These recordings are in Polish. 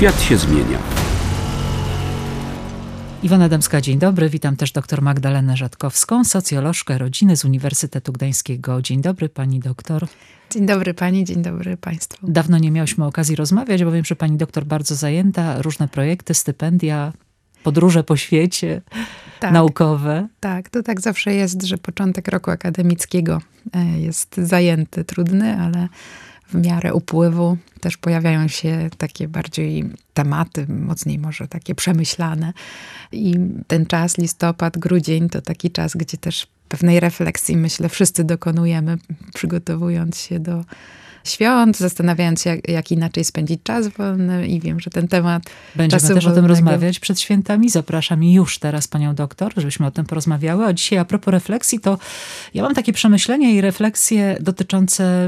Świat się zmienia. Iwona Dębska, dzień dobry. Witam też dr Magdalenę Rzadkowską, socjolożkę rodziny z Uniwersytetu Gdańskiego. Dzień dobry pani doktor. Dzień dobry pani, dzień dobry państwu. Dawno nie miałyśmy okazji rozmawiać, bo wiem, że pani doktor bardzo zajęta, różne projekty, stypendia, podróże po świecie, naukowe. Tak, to tak zawsze jest, że początek roku akademickiego jest zajęty, trudny, ale w miarę upływu też pojawiają się takie bardziej tematy, mocniej może takie przemyślane. I ten czas, listopad, grudzień, to taki czas, gdzie też pewnej refleksji, myślę, wszyscy dokonujemy, przygotowując się do świąt, zastanawiając się, jak inaczej spędzić czas wolny, i wiem, że ten temat Będziemy czasu też wolnego... o tym rozmawiać przed świętami. Zapraszam już teraz panią doktor, żebyśmy o tym porozmawiały. A dzisiaj a propos refleksji, to ja mam takie przemyślenia i refleksje dotyczące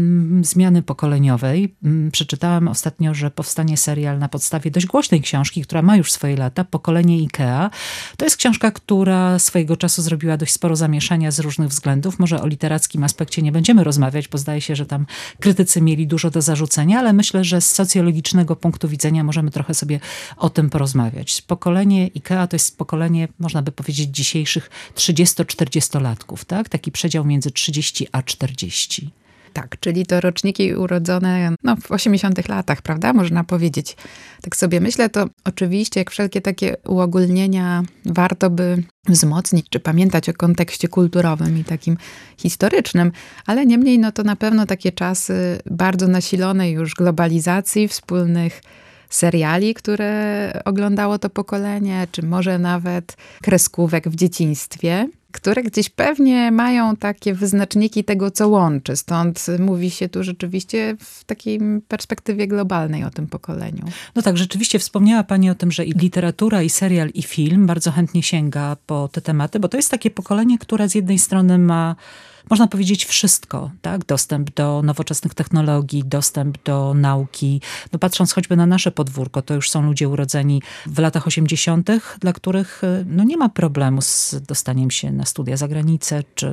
zmiany pokoleniowej. Przeczytałam ostatnio, że powstanie serial na podstawie dość głośnej książki, która ma już swoje lata, Pokolenie IKEA. To jest książka, która swojego czasu zrobiła dość sporo zamieszania z różnych względów. Może o literackim aspekcie nie będziemy rozmawiać, bo zdaje się, że tam krytycy mieli dużo do zarzucenia, ale myślę, że z socjologicznego punktu widzenia możemy trochę sobie o tym porozmawiać. Pokolenie IKEA to jest pokolenie, można by powiedzieć, dzisiejszych 30-40-latków, tak? Taki przedział między 30 a 40. Tak, czyli to roczniki urodzone w 80 latach, prawda? Można powiedzieć. Tak sobie myślę, to oczywiście jak wszelkie takie uogólnienia warto by wzmocnić, czy pamiętać o kontekście kulturowym i takim historycznym, ale niemniej to na pewno takie czasy bardzo nasilonej już globalizacji, wspólnych seriali, które oglądało to pokolenie, czy może nawet kreskówek w dzieciństwie, które gdzieś pewnie mają takie wyznaczniki tego, co łączy. Stąd mówi się tu rzeczywiście w takiej perspektywie globalnej o tym pokoleniu. No tak, rzeczywiście wspomniała pani o tym, że i literatura, i serial, i film bardzo chętnie sięga po te tematy, bo to jest takie pokolenie, które z jednej strony ma, można powiedzieć, wszystko, tak? Dostęp do nowoczesnych technologii, dostęp do nauki. Patrząc choćby na nasze podwórko, to już są ludzie urodzeni w latach 80., dla których nie ma problemu z dostaniem się na studia za granicę, czy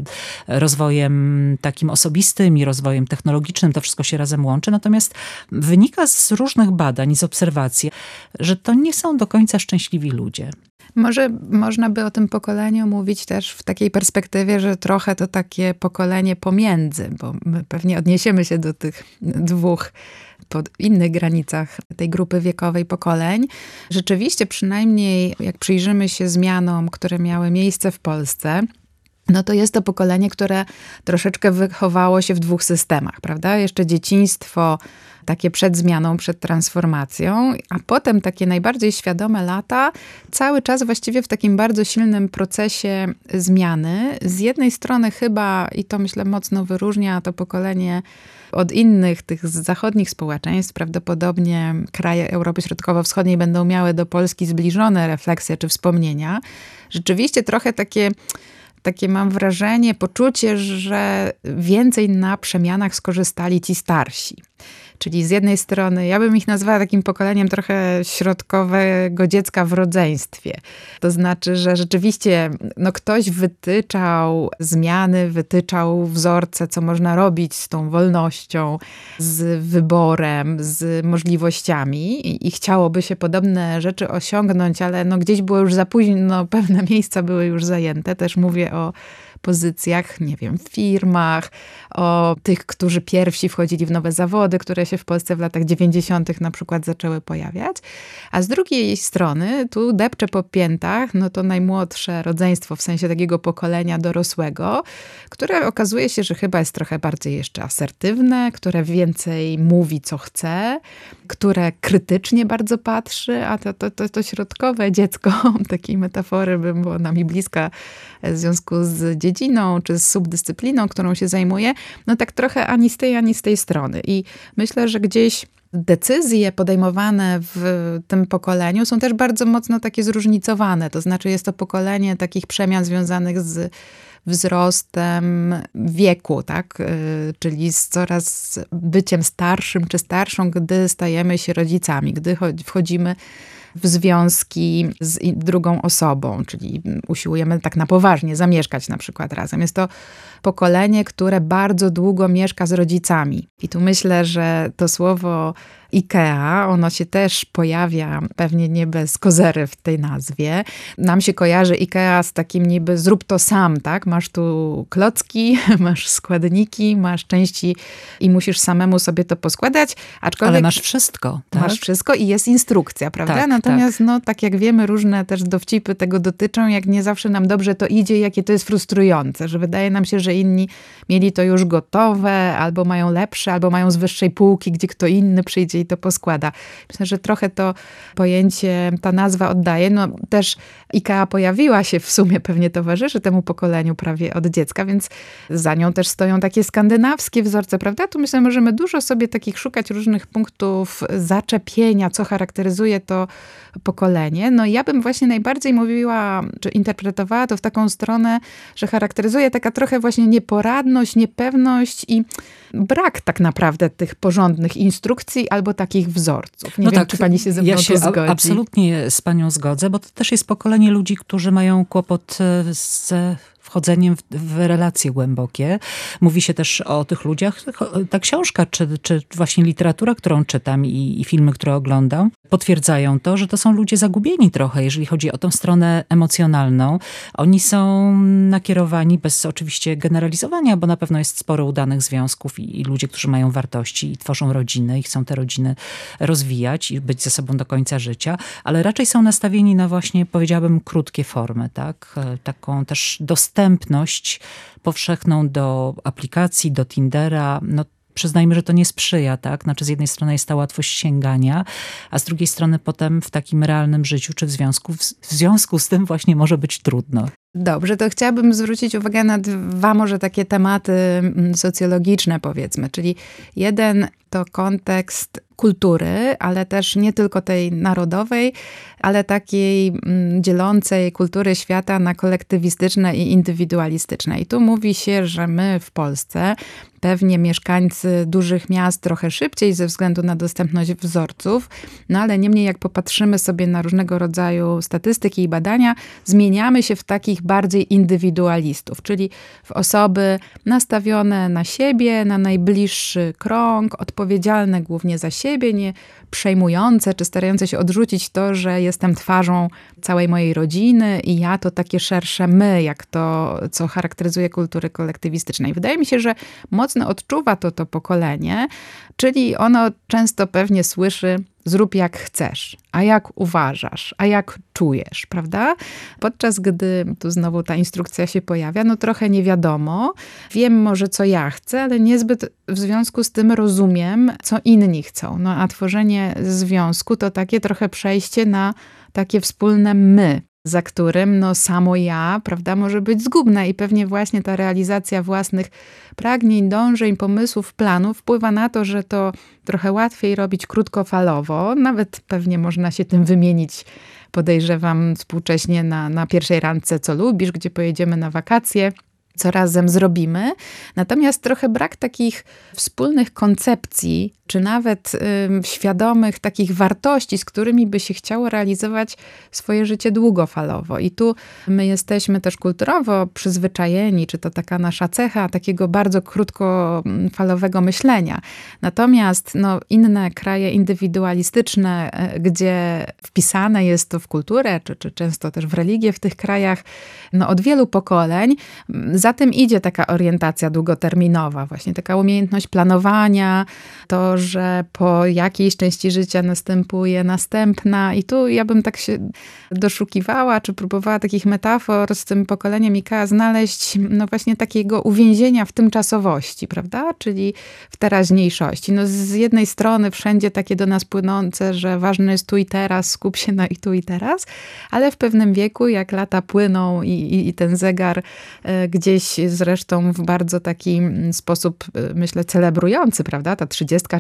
rozwojem takim osobistym i rozwojem technologicznym. To wszystko się razem łączy. Natomiast wynika z różnych badań, z obserwacji, że to nie są do końca szczęśliwi ludzie. Może można by o tym pokoleniu mówić też w takiej perspektywie, że trochę to takie pokolenie pomiędzy, bo my pewnie odniesiemy się do tych dwóch po innych granicach tej grupy wiekowej pokoleń. Rzeczywiście, przynajmniej jak przyjrzymy się zmianom, które miały miejsce w Polsce, to jest to pokolenie, które troszeczkę wychowało się w dwóch systemach, prawda? Jeszcze dzieciństwo takie przed zmianą, przed transformacją, a potem takie najbardziej świadome lata, cały czas właściwie w takim bardzo silnym procesie zmiany. Z jednej strony chyba, i to myślę mocno wyróżnia to pokolenie od innych tych zachodnich społeczeństw, prawdopodobnie kraje Europy Środkowo-Wschodniej będą miały do Polski zbliżone refleksje czy wspomnienia. Rzeczywiście trochę takie mam wrażenie, poczucie, że więcej na przemianach skorzystali ci starsi. Czyli z jednej strony, ja bym ich nazwała takim pokoleniem trochę środkowego dziecka w rodzeństwie. To znaczy, że rzeczywiście ktoś wytyczał zmiany, wytyczał wzorce, co można robić z tą wolnością, z wyborem, z możliwościami i chciałoby się podobne rzeczy osiągnąć, ale gdzieś było już za późno, pewne miejsca były już zajęte. Też mówię o pozycjach, w firmach, o tych, którzy pierwsi wchodzili w nowe zawody, które się w Polsce w latach 90. na przykład zaczęły pojawiać. A z drugiej strony, tu depcze po piętach, to najmłodsze rodzeństwo w sensie takiego pokolenia dorosłego, które okazuje się, że chyba jest trochę bardziej jeszcze asertywne, które więcej mówi, co chce, które krytycznie bardzo patrzy, a to środkowe dziecko, takiej metafory była nam bliska w związku z dziedziną, czy z subdyscypliną, którą się zajmuje, tak trochę ani z tej strony. I myślę, że gdzieś decyzje podejmowane w tym pokoleniu są też bardzo mocno takie zróżnicowane. To znaczy jest to pokolenie takich przemian związanych z wzrostem wieku, tak? Czyli z coraz byciem starszym czy starszą, gdy stajemy się rodzicami, gdy wchodzimy w związki z drugą osobą, czyli usiłujemy tak na poważnie zamieszkać na przykład razem. Jest to pokolenie, które bardzo długo mieszka z rodzicami. I tu myślę, że to słowo IKEA, ono się też pojawia pewnie nie bez kozery w tej nazwie. Nam się kojarzy IKEA z takim niby zrób to sam, tak? Masz tu klocki, masz składniki, masz części i musisz samemu sobie to poskładać. Aczkolwiek ale masz wszystko, tak? Masz wszystko i jest instrukcja, prawda? Tak, Natomiast no tak jak wiemy, różne też dowcipy tego dotyczą, jak nie zawsze nam dobrze to idzie, jakie to jest frustrujące, że wydaje nam się, że inni mieli to już gotowe, albo mają lepsze, albo mają z wyższej półki, gdzie kto inny przyjdzie i to poskłada. Myślę, że trochę to pojęcie, ta nazwa oddaje. No też IKEA pojawiła się w sumie, pewnie towarzyszy temu pokoleniu prawie od dziecka, więc za nią też stoją takie skandynawskie wzorce, prawda? Tu myślę, możemy dużo sobie takich szukać różnych punktów zaczepienia, co charakteryzuje to pokolenie. No ja bym właśnie najbardziej mówiła, czy interpretowała to w taką stronę, że charakteryzuje taka trochę właśnie nieporadność, niepewność i brak tak naprawdę tych porządnych instrukcji albo takich wzorców. Nie wiem, czy pani się ze mną tu zgodzi. Absolutnie z panią zgodzę, bo to też jest pokolenie ludzi, którzy mają kłopot z wchodzeniem w relacje głębokie. Mówi się też o tych ludziach, ta książka, czy właśnie literatura, którą czytam i filmy, które oglądam, potwierdzają to, że to są ludzie zagubieni trochę, jeżeli chodzi o tą stronę emocjonalną. Oni są nakierowani, bez oczywiście generalizowania, bo na pewno jest sporo udanych związków i ludzie, którzy mają wartości i tworzą rodziny i chcą te rodziny rozwijać i być ze sobą do końca życia, ale raczej są nastawieni na właśnie, powiedziałabym, krótkie formy, tak? Taką też dostępność powszechną do aplikacji, do Tindera, no przyznajmy, że to nie sprzyja, tak? Znaczy z jednej strony jest ta łatwość sięgania, a z drugiej strony potem w takim realnym życiu czy w związku z tym właśnie może być trudno. Dobrze, to chciałabym zwrócić uwagę na dwa może takie tematy socjologiczne, powiedzmy. Czyli jeden to kontekst kultury, ale też nie tylko tej narodowej, ale takiej dzielącej kultury świata na kolektywistyczne i indywidualistyczne. I tu mówi się, że my w Polsce, pewnie mieszkańcy dużych miast trochę szybciej ze względu na dostępność wzorców, no ale niemniej jak popatrzymy sobie na różnego rodzaju statystyki i badania, zmieniamy się w takich bardziej indywidualistów, czyli w osoby nastawione na siebie, na najbliższy krąg, odpowiedzialne głównie za siebie, nie przejmujące czy starające się odrzucić to, że jestem twarzą całej mojej rodziny i ja to takie szersze my, jak to, co charakteryzuje kultury kolektywistycznej. Wydaje mi się, że mocno odczuwa to pokolenie, czyli ono często pewnie słyszy: zrób jak chcesz, a jak uważasz, a jak czujesz, prawda? Podczas gdy tu znowu ta instrukcja się pojawia, no trochę nie wiadomo. Wiem może, co ja chcę, ale niezbyt w związku z tym rozumiem, co inni chcą. No a tworzenie związku to takie trochę przejście na takie wspólne my, za którym no samo ja, prawda, może być zgubne i pewnie właśnie ta realizacja własnych pragnień, dążeń, pomysłów, planów wpływa na to, że to trochę łatwiej robić krótkofalowo. Nawet pewnie można się tym wymienić, podejrzewam, współcześnie na pierwszej randce, co lubisz, gdzie pojedziemy na wakacje, co razem zrobimy. Natomiast trochę brak takich wspólnych koncepcji, czy nawet świadomych takich wartości, z którymi by się chciało realizować swoje życie długofalowo. I tu my jesteśmy też kulturowo przyzwyczajeni, czy to taka nasza cecha, takiego bardzo krótkofalowego myślenia. Natomiast no, inne kraje indywidualistyczne, gdzie wpisane jest to w kulturę, czy często też w religię w tych krajach, no, od wielu pokoleń, za tym idzie taka orientacja długoterminowa, właśnie taka umiejętność planowania, to, że po jakiejś części życia następuje następna. I tu ja bym tak się doszukiwała, czy próbowała takich metafor z tym pokoleniem IKEA znaleźć, no właśnie takiego uwięzienia w tymczasowości, prawda? Czyli w teraźniejszości. No z jednej strony wszędzie takie do nas płynące, że ważne jest tu i teraz, skup się na i tu i teraz, ale w pewnym wieku, jak lata płyną i ten zegar gdzieś zresztą w bardzo taki sposób, myślę, celebrujący, prawda? Ta 30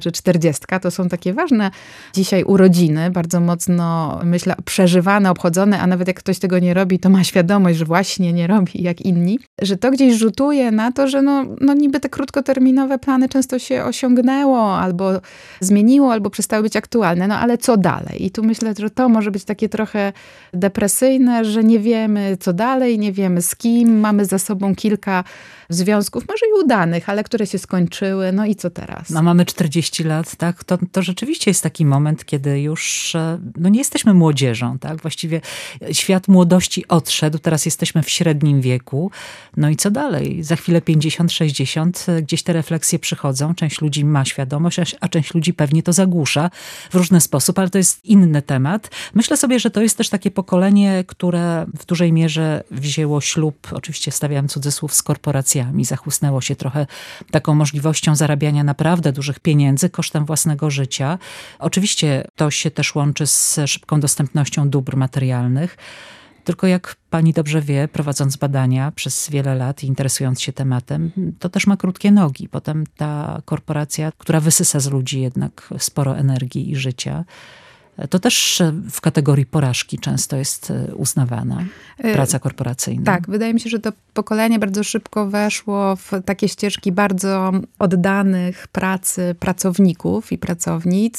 czy 40, to są takie ważne dzisiaj urodziny, bardzo mocno, myślę, przeżywane, obchodzone, a nawet jak ktoś tego nie robi, to ma świadomość, że właśnie nie robi jak inni, że to gdzieś rzutuje na to, że no niby te krótkoterminowe plany często się osiągnęło, albo zmieniło, albo przestały być aktualne, no ale co dalej? I tu myślę, że to może być takie trochę depresyjne, że nie wiemy co dalej, nie wiemy z kim, mamy za sobą kilka związków, może i udanych, ale które się skończyły, no i co teraz? No mamy 40 lat, tak? To rzeczywiście jest taki moment, kiedy już nie jesteśmy młodzieżą, tak? Właściwie świat młodości odszedł, teraz jesteśmy w średnim wieku. No i co dalej? Za chwilę 50, 60, gdzieś te refleksje przychodzą. Część ludzi ma świadomość, a część ludzi pewnie to zagłusza w różny sposób, ale to jest inny temat. Myślę sobie, że to jest też takie pokolenie, które w dużej mierze wzięło ślub, oczywiście stawiam cudzysłów, z korporacjami. Zachłysnęło się trochę taką możliwością zarabiania naprawdę dużych pieniędzy kosztem własnego życia. Oczywiście to się też łączy z szybką dostępnością dóbr materialnych. Tylko jak pani dobrze wie, prowadząc badania przez wiele lat i interesując się tematem, to też ma krótkie nogi. Potem ta korporacja, która wysysa z ludzi jednak sporo energii i życia, to też w kategorii porażki często jest uznawana, praca korporacyjna. Tak, wydaje mi się, że to pokolenie bardzo szybko weszło w takie ścieżki bardzo oddanych pracy pracowników i pracownic,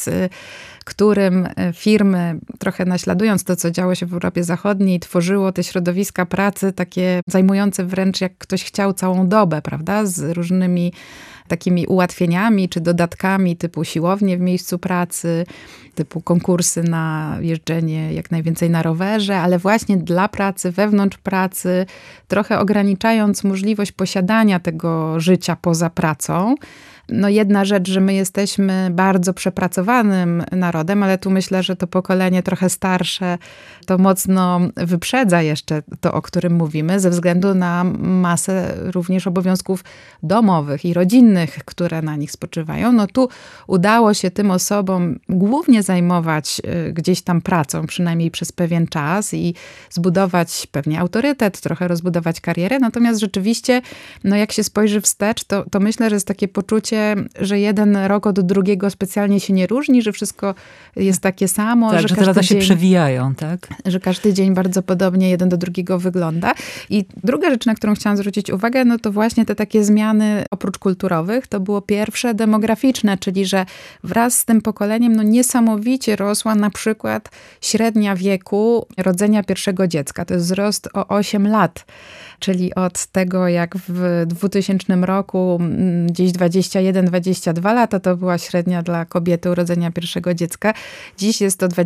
którym firmy, trochę naśladując to, co działo się w Europie Zachodniej, tworzyło te środowiska pracy takie zajmujące wręcz jak ktoś chciał całą dobę, prawda, z różnymi takimi ułatwieniami czy dodatkami typu siłownie w miejscu pracy, typu konkursy na jeżdżenie jak najwięcej na rowerze, ale właśnie dla pracy, wewnątrz pracy, trochę ograniczając możliwość posiadania tego życia poza pracą. No jedna rzecz, że my jesteśmy bardzo przepracowanym narodem, ale tu myślę, że to pokolenie trochę starsze to mocno wyprzedza jeszcze to, o którym mówimy, ze względu na masę również obowiązków domowych i rodzinnych, które na nich spoczywają. No tu udało się tym osobom głównie zajmować gdzieś tam pracą, przynajmniej przez pewien czas i zbudować pewnie autorytet, trochę rozbudować karierę. Natomiast rzeczywiście, no jak się spojrzy wstecz, to myślę, że jest takie poczucie, że jeden rok od drugiego specjalnie się nie różni, że wszystko jest takie samo. Tak, że te lata się przewijają, tak? Że każdy dzień bardzo podobnie jeden do drugiego wygląda. I druga rzecz, na którą chciałam zwrócić uwagę, no to właśnie te takie zmiany oprócz kulturowych, to było pierwsze demograficzne, czyli że wraz z tym pokoleniem no niesamowicie rosła na przykład średnia wieku rodzenia pierwszego dziecka. To jest wzrost o 8 lat. Czyli od tego, jak w 2000 roku gdzieś 21-22 lata to była średnia dla kobiety urodzenia pierwszego dziecka. Dziś jest to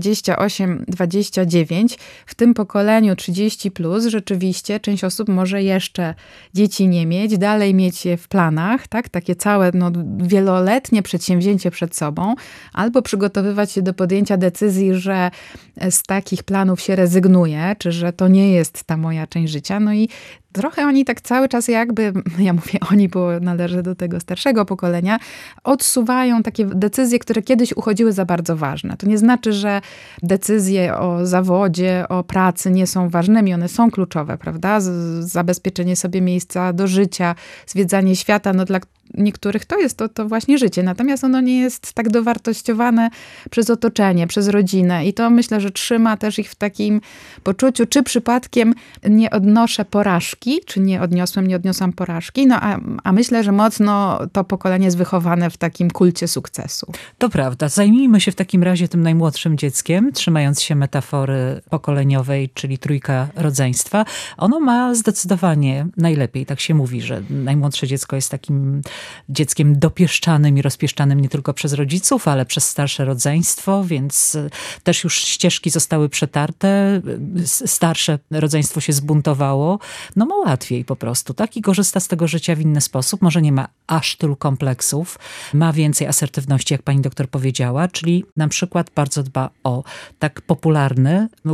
28-29. W tym pokoleniu 30+, rzeczywiście część osób może jeszcze dzieci nie mieć, dalej mieć je w planach, tak? Takie całe wieloletnie przedsięwzięcie przed sobą, albo przygotowywać się do podjęcia decyzji, że z takich planów się rezygnuje, czy że to nie jest ta moja część życia. No i trochę oni tak cały czas jakby, ja mówię oni, bo należę do tego starszego pokolenia, odsuwają takie decyzje, które kiedyś uchodziły za bardzo ważne. To nie znaczy, że decyzje o zawodzie, o pracy nie są ważnymi. One są kluczowe, prawda? Zabezpieczenie sobie miejsca do życia, zwiedzanie świata, no dla niektórych to jest to właśnie życie. Natomiast ono nie jest tak dowartościowane przez otoczenie, przez rodzinę. I to myślę, że trzyma też ich w takim poczuciu, czy przypadkiem nie odnoszę porażki, czy nie odniosłam porażki. No a myślę, że mocno to pokolenie jest wychowane w takim kulcie sukcesu. To prawda. Zajmijmy się w takim razie tym najmłodszym dzieckiem, trzymając się metafory pokoleniowej, czyli trójka rodzeństwa. Ono ma zdecydowanie najlepiej. Tak się mówi, że najmłodsze dziecko jest takim dzieckiem dopieszczanym i rozpieszczanym nie tylko przez rodziców, ale przez starsze rodzeństwo, więc też już ścieżki zostały przetarte, starsze rodzeństwo się zbuntowało. No ma łatwiej po prostu, tak? I korzysta z tego życia w inny sposób. Może nie ma aż tylu kompleksów, ma więcej asertywności, jak pani doktor powiedziała, czyli na przykład bardzo dba o tak popularny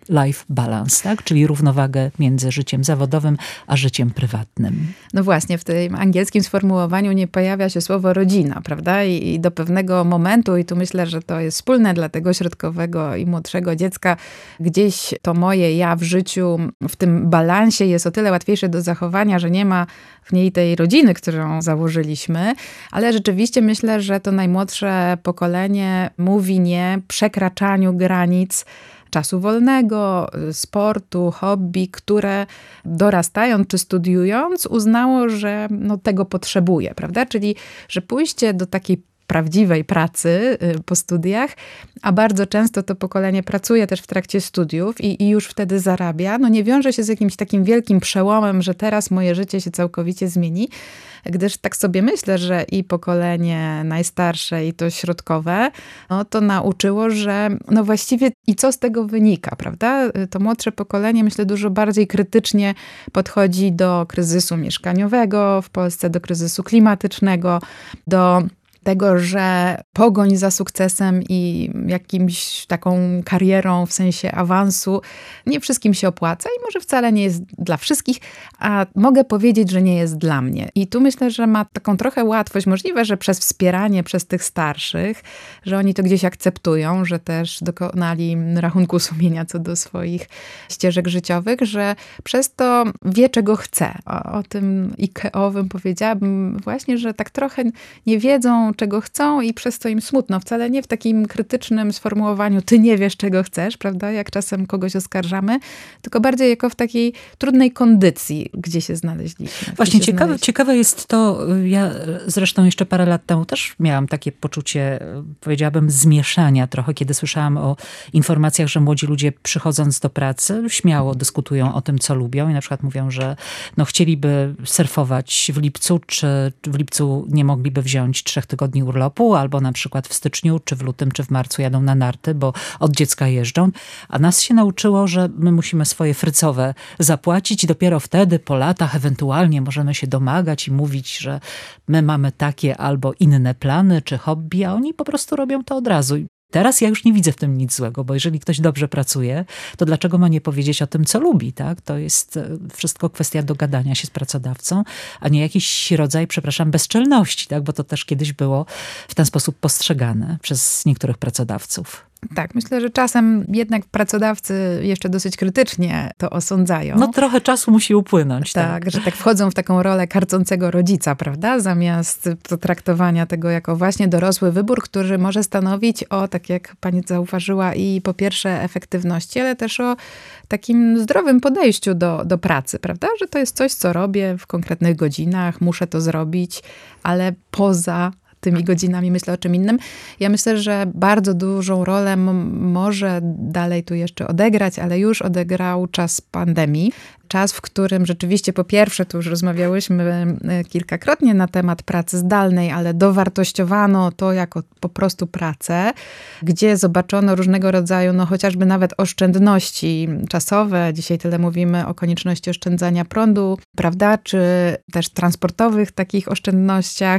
work-life balance, tak? Czyli równowagę między życiem zawodowym a życiem prywatnym. No właśnie, w tym angielskim sformułowaniu nie pojawia się słowo rodzina, prawda? I do pewnego momentu, i tu myślę, że to jest wspólne dla tego środkowego i młodszego dziecka, gdzieś to moje ja w życiu, w tym balansie jest o tyle łatwiejsze do zachowania, że nie ma w niej tej rodziny, którą założyliśmy, ale rzeczywiście myślę, że to najmłodsze pokolenie mówi nie przekraczaniu granic czasu wolnego, sportu, hobby, które dorastając czy studiując uznało, że tego potrzebuje, prawda? Czyli, że pójście do takiej prawdziwej pracy po studiach, a bardzo często to pokolenie pracuje też w trakcie studiów i już wtedy zarabia, nie wiąże się z jakimś takim wielkim przełomem, że teraz moje życie się całkowicie zmieni, gdyż tak sobie myślę, że i pokolenie najstarsze i to środkowe, to nauczyło, że właściwie i co z tego wynika, prawda? To młodsze pokolenie, myślę, dużo bardziej krytycznie podchodzi do kryzysu mieszkaniowego w Polsce, do kryzysu klimatycznego, do tego, że pogoń za sukcesem i jakimś taką karierą w sensie awansu nie wszystkim się opłaca i może wcale nie jest dla wszystkich, a mogę powiedzieć, że nie jest dla mnie. I tu myślę, że ma taką trochę łatwość, możliwe, że przez wspieranie przez tych starszych, że oni to gdzieś akceptują, że też dokonali rachunku sumienia co do swoich ścieżek życiowych, że przez to wie, czego chce. O tym Ikeowym powiedziałabym właśnie, że tak trochę nie wiedzą, czego chcą i przez to im smutno. Wcale nie w takim krytycznym sformułowaniu ty nie wiesz, czego chcesz, prawda? Jak czasem kogoś oskarżamy, tylko bardziej jako w takiej trudnej kondycji, gdzie się znaleźliśmy. Właśnie ciekawe jest to, ja zresztą jeszcze parę lat temu też miałam takie poczucie, powiedziałabym, zmieszania trochę, kiedy słyszałam o informacjach, że młodzi ludzie przychodząc do pracy śmiało dyskutują o tym, co lubią i na przykład mówią, że chcieliby surfować w lipcu, czy w lipcu nie mogliby wziąć 3 tygodni urlopu, albo na przykład w styczniu, czy w lutym, czy w marcu jadą na narty, bo od dziecka jeżdżą. A nas się nauczyło, że my musimy swoje frycowe zapłacić i dopiero wtedy, po latach, ewentualnie możemy się domagać i mówić, że my mamy takie albo inne plany, czy hobby, a oni po prostu robią to od razu. Teraz ja już nie widzę w tym nic złego, bo jeżeli ktoś dobrze pracuje, to dlaczego ma nie powiedzieć o tym, co lubi, tak? To jest wszystko kwestia dogadania się z pracodawcą, a nie jakiś rodzaj, bezczelności, tak? Bo to też kiedyś było w ten sposób postrzegane przez niektórych pracodawców. Tak, myślę, że czasem jednak pracodawcy jeszcze dosyć krytycznie to osądzają. Trochę czasu musi upłynąć. Tak, że tak wchodzą w taką rolę karcącego rodzica, prawda? Zamiast traktowania tego jako właśnie dorosły wybór, który może stanowić tak jak pani zauważyła, i po pierwsze efektywności, ale też o takim zdrowym podejściu do pracy, prawda? Że to jest coś, co robię w konkretnych godzinach, muszę to zrobić, ale poza tymi godzinami myślę o czym innym. Ja myślę, że bardzo dużą rolę może dalej tu jeszcze odegrać, ale już odegrał czas pandemii. Czas, w którym rzeczywiście po pierwsze, tu już rozmawiałyśmy kilkakrotnie na temat pracy zdalnej, ale dowartościowano to jako po prostu pracę, gdzie zobaczono różnego rodzaju, chociażby nawet oszczędności czasowe. Dzisiaj tyle mówimy o konieczności oszczędzania prądu, prawda, czy też transportowych takich oszczędnościach.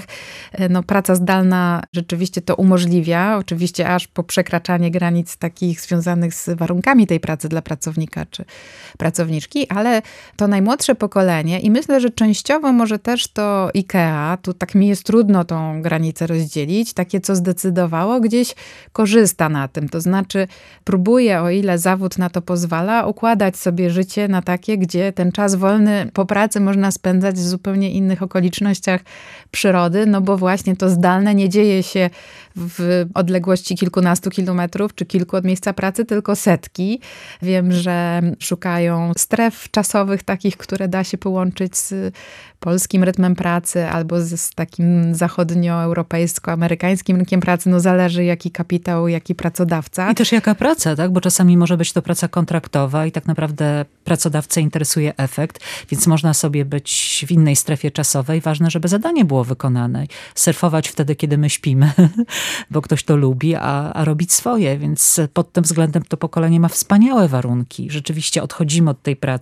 Praca zdalna rzeczywiście to umożliwia, oczywiście aż po przekraczanie granic takich związanych z warunkami tej pracy dla pracownika czy pracowniczki, ale to najmłodsze pokolenie i myślę, że częściowo może też to IKEA, tu tak mi jest trudno tą granicę rozdzielić, takie co zdecydowało, gdzieś korzysta na tym, to znaczy próbuje, o ile zawód na to pozwala, układać sobie życie na takie, gdzie ten czas wolny po pracy można spędzać w zupełnie innych okolicznościach przyrody, bo właśnie to zdalne nie dzieje się w odległości kilkunastu kilometrów czy kilku od miejsca pracy, tylko setki. Wiem, że szukają stref czasowych takich, które da się połączyć z polskim rytmem pracy albo z takim zachodnioeuropejsko-amerykańskim rynkiem pracy. Zależy jaki kapitał, jaki pracodawca. I też jaka praca, tak? Bo czasami może być to praca kontraktowa i tak naprawdę pracodawcę interesuje efekt, więc można sobie być w innej strefie czasowej. Ważne, żeby zadanie było wykonane. Surfować wtedy, kiedy my śpimy, bo ktoś to lubi, a robić swoje. Więc pod tym względem to pokolenie ma wspaniałe warunki. Rzeczywiście odchodzimy od tej pracy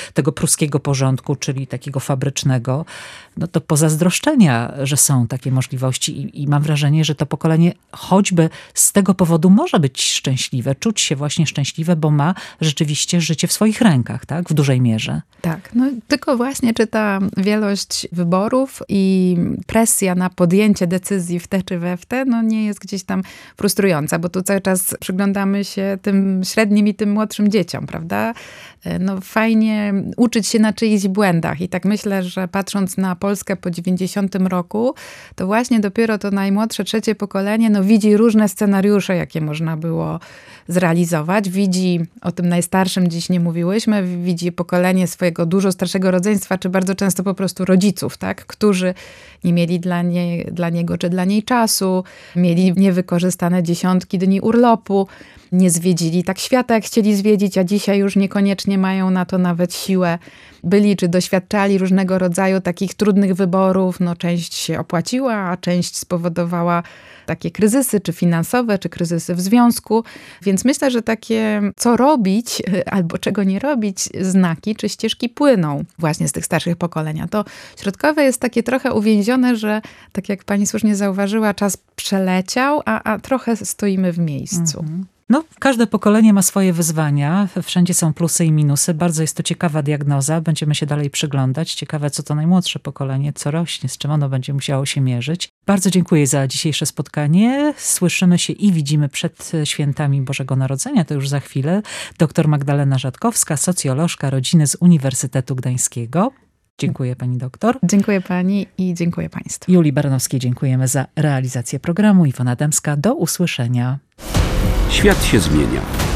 tego pruskiego porządku, czyli takiego fabrycznego, no to pozazdroszczenia, że są takie możliwości i mam wrażenie, że to pokolenie choćby z tego powodu może być szczęśliwe, czuć się właśnie szczęśliwe, bo ma rzeczywiście życie w swoich rękach, tak? W dużej mierze. Tak, no tylko właśnie czy ta wielość wyborów i presja na podjęcie decyzji w te czy we w te, no nie jest gdzieś tam frustrująca, bo tu cały czas przyglądamy się tym średnim i tym młodszym dzieciom, prawda? No fajnie uczyć się na czyichś błędach i tak myślę, że patrząc na Polskę po 90 roku, to właśnie dopiero to najmłodsze, trzecie pokolenie, no widzi różne scenariusze, jakie można było zrealizować. Widzi, o tym najstarszym dziś nie mówiłyśmy, widzi pokolenie swojego dużo starszego rodzeństwa, czy bardzo często po prostu rodziców, tak? Którzy nie mieli dla niego czy dla niej czasu, mieli niewykorzystane dziesiątki dni urlopu, nie zwiedzili tak świata, jak chcieli zwiedzić, a dzisiaj już niekoniecznie mają na to nawet siłę. Byli czy doświadczali różnego rodzaju takich trudnych wyborów. No, część się opłaciła, a część spowodowała takie kryzysy, czy finansowe, czy kryzysy w związku. Więc myślę, że takie co robić, albo czego nie robić, znaki czy ścieżki płyną właśnie z tych starszych pokoleń. To środkowe jest takie trochę uwięzione, że tak jak pani słusznie zauważyła, czas przeleciał, a trochę stoimy w miejscu. No, każde pokolenie ma swoje wyzwania. Wszędzie są plusy i minusy. Bardzo jest to ciekawa diagnoza. Będziemy się dalej przyglądać. Ciekawe, co to najmłodsze pokolenie, co rośnie, z czym ono będzie musiało się mierzyć. Bardzo dziękuję za dzisiejsze spotkanie. Słyszymy się i widzimy przed świętami Bożego Narodzenia, to już za chwilę. Dr Magdalena Rzatkowska, socjolożka rodziny z Uniwersytetu Gdańskiego. Dziękuję pani doktor. Dziękuję pani i dziękuję państwu. Julii Baranowskiej dziękujemy za realizację programu. Iwona Dębska, do usłyszenia. Świat się zmienia.